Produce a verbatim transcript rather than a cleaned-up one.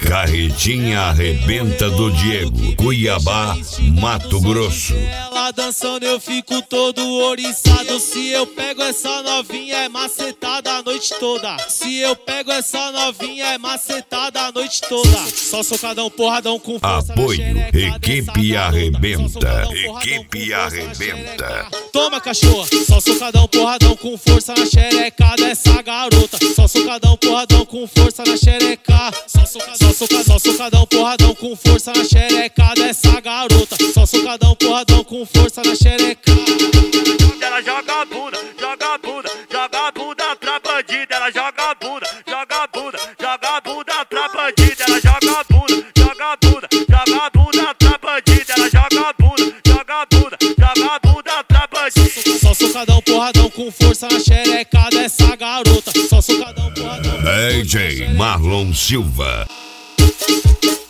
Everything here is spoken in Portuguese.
Carretinha arrebenta do Diego, Cuiabá, Mato Grosso. Ela dançando eu fico todo oriçado. Se eu pego essa novinha é macetada a noite toda. Se eu pego essa novinha é macetada a noite toda. Só socadão, porradão com força. Apoio, equipe arrebenta, equipe arrebenta. Toma, cachorra, só socadão, porradão com força na xereca dessa garota. Só socadão, porradão com força na xereca. Só socadão, só socadão, só socadão, porradão com força na xereca dessa garota. Só socadão, porradão com força na xereca. Ela joga a bunda, joga a bunda, joga a bunda pra bandida. Ela joga a bunda, joga a bunda, joga a bunda pra bandida. Ela joga a bunda, joga a bunda, joga a bunda pra bandida. Ela joga a bunda, joga a bunda, joga a bunda pra bandida. Só socadão, porradão com força na xereca dessa garota. Só socadão, porradão. D J Marlon Silva.